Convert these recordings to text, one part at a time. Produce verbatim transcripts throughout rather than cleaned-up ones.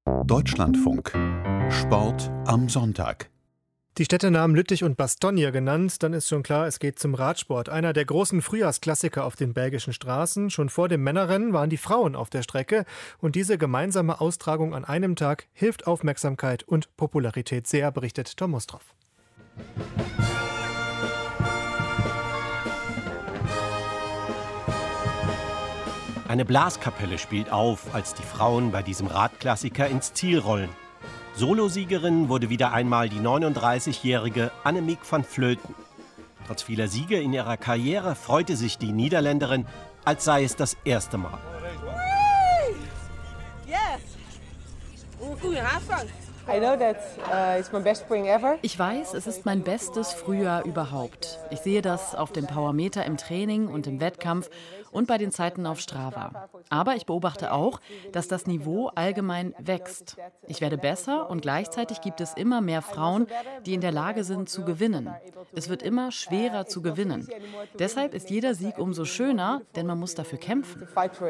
Deutschlandfunk. Sport am Sonntag. Die Städtenamen Lüttich und Bastogne genannt, dann ist schon klar, es geht zum Radsport. Einer der großen Frühjahrsklassiker auf den belgischen Straßen. Schon vor dem Männerrennen waren die Frauen auf der Strecke. Und diese gemeinsame Austragung an einem Tag hilft Aufmerksamkeit und Popularität sehr, berichtet Tom Mostroff. Eine Blaskapelle spielt auf, als die Frauen bei diesem Radklassiker ins Ziel rollen. Solosiegerin wurde wieder einmal die neununddreißigjährige Annemiek van Vleuten. Trotz vieler Siege in ihrer Karriere freute sich die Niederländerin, als sei es das erste Mal. Ich weiß, es ist mein bestes Frühjahr überhaupt. Ich sehe das auf dem Powermeter im Training und im Wettkampf und bei den Zeiten auf Strava. Aber ich beobachte auch, dass das Niveau allgemein wächst. Ich werde besser und gleichzeitig gibt es immer mehr Frauen, die in der Lage sind zu gewinnen. Es wird immer schwerer zu gewinnen. Deshalb ist jeder Sieg umso schöner, denn man muss dafür kämpfen.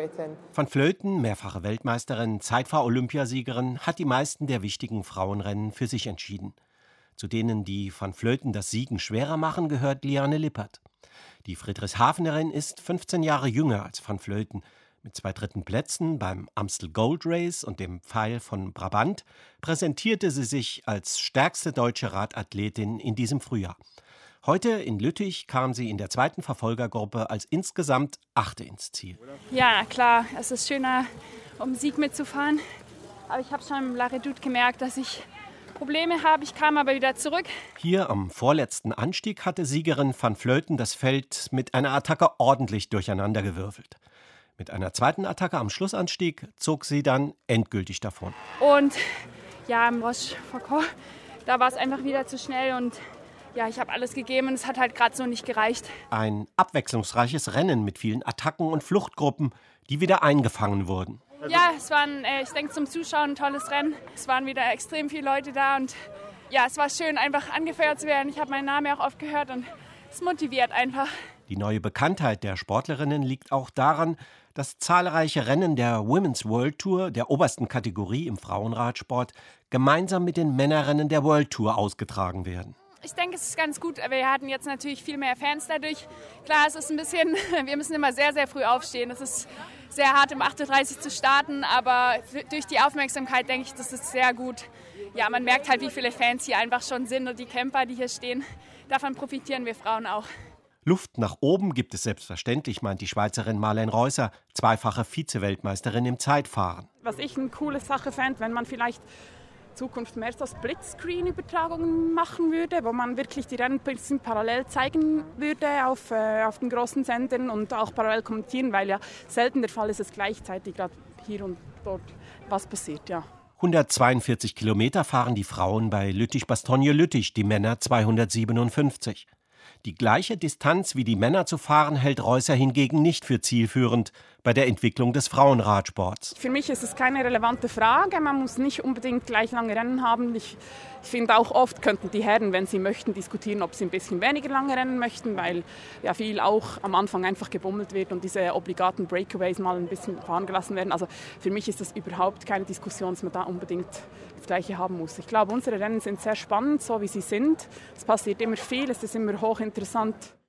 Van Vleuten, mehrfache Weltmeisterin, Zeitfahr-Olympiasiegerin, hat die meisten der wichtigen Frauenrennen für sich entschieden. Zu denen, die Van Vleuten das Siegen schwerer machen, gehört Liane Lippert. Die Friedrichshafenerin ist fünfzehn Jahre jünger als Van Vleuten. Mit zwei dritten Plätzen beim Amstel Gold Race und dem Pfeil von Brabant präsentierte sie sich als stärkste deutsche Radathletin in diesem Frühjahr. Heute in Lüttich kam sie in der zweiten Verfolgergruppe als insgesamt Achte ins Ziel. Ja, klar, es ist schöner, um Sieg mitzufahren. Aber ich habe schon im La Redoute gemerkt, dass ich Probleme habe. Ich kam aber wieder zurück. Hier am vorletzten Anstieg hatte Siegerin Van Vleuten das Feld mit einer Attacke ordentlich durcheinandergewürfelt. Mit einer zweiten Attacke am Schlussanstieg zog sie dann endgültig davon. Und ja, im Rochefoucauld, da war es einfach wieder zu schnell und ja, ich habe alles gegeben und es hat halt gerade so nicht gereicht. Ein abwechslungsreiches Rennen mit vielen Attacken und Fluchtgruppen, die wieder eingefangen wurden. Ja, es war, ein, ich denke, zum Zuschauen ein tolles Rennen. Es waren wieder extrem viele Leute da und ja, es war schön, einfach angefeuert zu werden. Ich habe meinen Namen auch oft gehört und es motiviert einfach. Die neue Bekanntheit der Sportlerinnen liegt auch daran, dass zahlreiche Rennen der Women's World Tour, der obersten Kategorie im Frauenradsport, gemeinsam mit den Männerrennen der World Tour ausgetragen werden. Ich denke, es ist ganz gut. Wir hatten jetzt natürlich viel mehr Fans dadurch. Klar, es ist ein bisschen, wir müssen immer sehr, sehr früh aufstehen. Es ist sehr hart, um acht Uhr dreißig zu starten, aber durch die Aufmerksamkeit denke ich, das ist sehr gut. Ja, man merkt halt, wie viele Fans hier einfach schon sind und die Camper, die hier stehen. Davon profitieren wir Frauen auch. Luft nach oben gibt es selbstverständlich, meint die Schweizerin Marlene Reusser, zweifache Vize-Weltmeisterin im Zeitfahren. Was ich eine coole Sache fände, wenn man vielleicht in Zukunft mehr so Splitscreen-Übertragungen machen würde, wo man wirklich die Rennen ein bisschen parallel zeigen würde auf, äh, auf den großen Sendern und auch parallel kommentieren, weil ja selten der Fall ist, dass gleichzeitig gerade hier und dort was passiert, ja. hundertzweiundvierzig Kilometer fahren die Frauen bei Lüttich-Bastogne-Lüttich, die Männer zweihundertsiebenundfünfzig. Die gleiche Distanz wie die Männer zu fahren, hält Reusser hingegen nicht für zielführend bei der Entwicklung des Frauenradsports. Für mich ist es keine relevante Frage. Man muss nicht unbedingt gleich lange Rennen haben. Ich, ich finde auch oft könnten die Herren, wenn sie möchten, diskutieren, ob sie ein bisschen weniger lange rennen möchten, weil ja viel auch am Anfang einfach gebummelt wird und diese obligaten Breakaways mal ein bisschen fahren gelassen werden. Also für mich ist das überhaupt keine Diskussion, dass man da unbedingt das Gleiche haben muss. Ich glaube, unsere Rennen sind sehr spannend, so wie sie sind. Es passiert immer viel, es ist immer hochinteressant.